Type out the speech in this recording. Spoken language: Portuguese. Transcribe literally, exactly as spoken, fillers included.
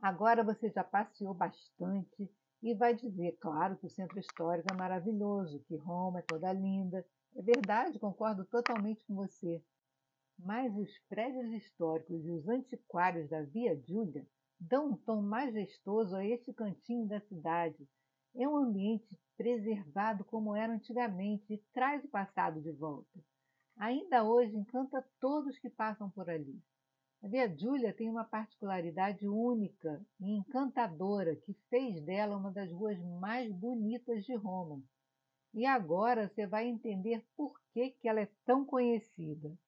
Agora você já passeou bastante e vai dizer, claro, que o centro histórico é maravilhoso, que Roma é toda linda. É verdade, concordo totalmente com você. Mas os prédios históricos e os antiquários da Via Júlia dão um tom majestoso a este cantinho da cidade. É um ambiente preservado como era antigamente e traz o passado de volta. Ainda hoje encanta todos que passam por ali. A Via Júlia tem uma particularidade única e encantadora que fez dela uma das ruas mais bonitas de Roma. E agora você vai entender por que, que ela é tão conhecida.